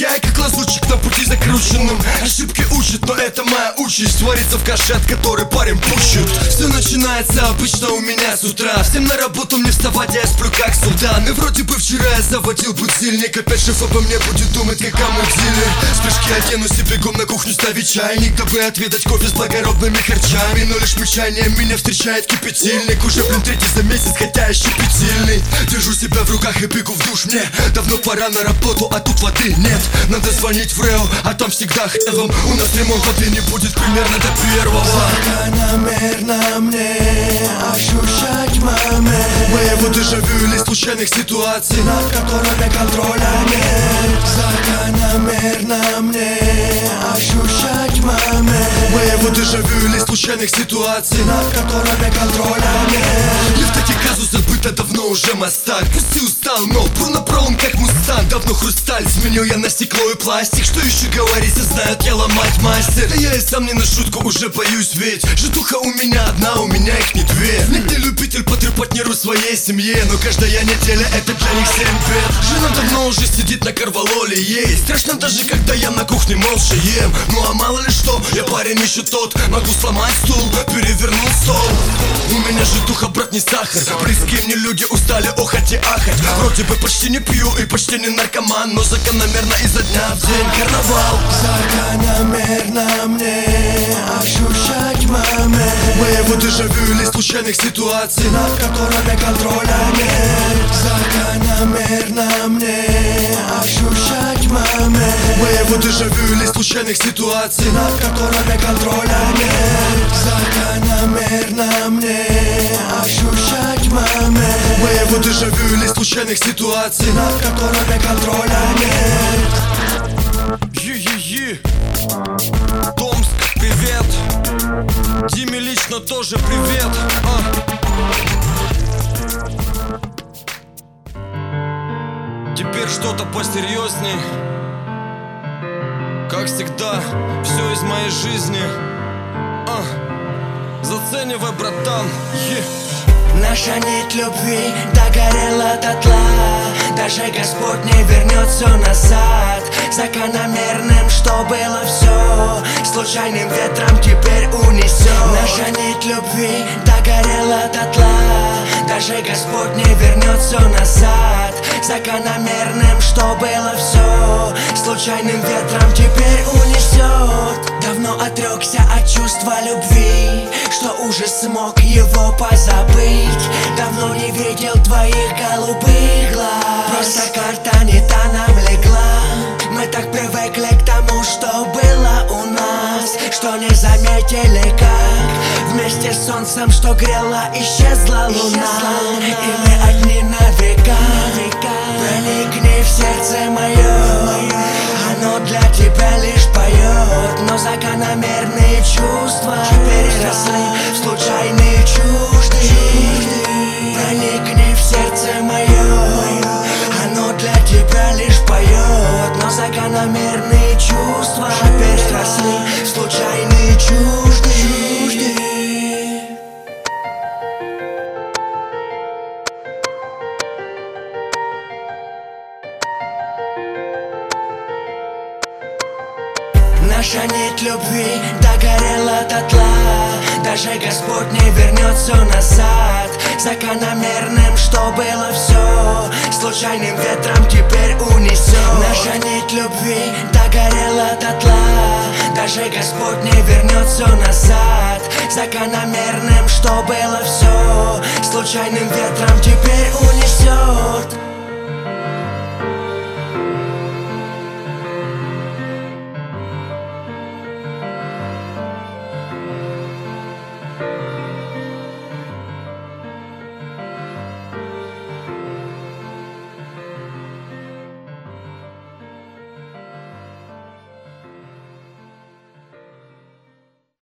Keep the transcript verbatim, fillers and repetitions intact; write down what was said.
я, как лазутчик на пути закрученным. Ошибки учат, но это моя участь. Варится в каше, от которой парень пущит. Все начинается обычно у меня с утра. Всем на работу мне вставать, я сплю как султан. И вроде бы вчера я заводил будильник. Опять шеф обо мне будет думать, как о мудиле. Спешки оденусь и бегом на кухню ставить чайник, дабы отведать кофе с благородными харчами. Но лишь мычанием меня встречает кипятильник. Уже блин третий за месяц, хотя еще щепетильный. Держу себя в руках и бегу в душ. Мне давно пора на работу, а тут воды нет. Надо звонить в РЭО, а там всегда хлебом. У нас ремонт воды не будет примерно до первого. Закономерно мне ощущать момент моего дежавю или случайных ситуаций, над которыми контроля нет. Закономерно мне ощущать момент моего дежавю или случайных ситуаций, над которыми контроля нет. Я в таких казусах быта давно уже мастак. Пусть и устал, но полнопровом как мустанг. Давно хрусталь сменил я на стекло и пластик. Что еще говорить, знают, я ломать мастер. Да я и сам не на шутку уже боюсь, ведь житуха у меня одна, у меня их не две. Нет, не любитель потрепать нервы своей семье, но каждая неделя это для них семь бед. Жена давно уже сидит на корвалоле, ей страшно даже когда я на кухне молча ем. Ну а мало ли что, я парень еще тот. Могу сломать стул, перевернуть стол. У меня житуха, брат, не сахар. Близкие мне люди устали охать и ахать. Вроде бы почти не пью и почти не наркоман, но закономерно изо дня в день карнавал. Закономерно мне ощущать момент моего дежавю или случайных ситуаций, над которыми контроля нет. Закономерно мне ощущать момент моего дежавю или случайных ситуаций, над которыми контроля нет. Закономерно мне ощущать момент моего дежавю или случайных ситуаций, над которыми контроля нет. Е-е-е. Томск, привет. Диме лично тоже привет. а. Теперь что-то посерьезней. Как всегда, все из моей жизни. а. Заценивай, братан. е. Наша нить любви догорела дотла. Даже Господь не вернет все назад. Закономерным, что было все, случайным ветром теперь унесет. Наша нить любви догорела дотла. Даже Господь не вернет все назад. Закономерным, что было все, случайным ветром теперь унесет. Давно отрекся от чувства любви, что уже смог его позабыть. Давно не видел твоих голубых глаз. Просто карта не та нам легла. Мы так привыкли к тому, что было у нас, что не заметили, как вместе с солнцем, что грело, исчезла луна. И мы одни на века. Проникни в сердце мое, оно для тебя лишь поет. Но закономерные чувства переросли в случайные чужды. Проникни в сердце мое, оно для тебя лишь поет. Но закономерные чувства переросли в случайные чужды. Наша нить любви догорела дотла. Даже Господь не вернет все назад. Закономерным, что было все, случайным ветром теперь унесет. Наша нить любви догорела дотла. Даже Господь не вернет все назад. Закономерным, что было все, случайным ветром теперь унесет.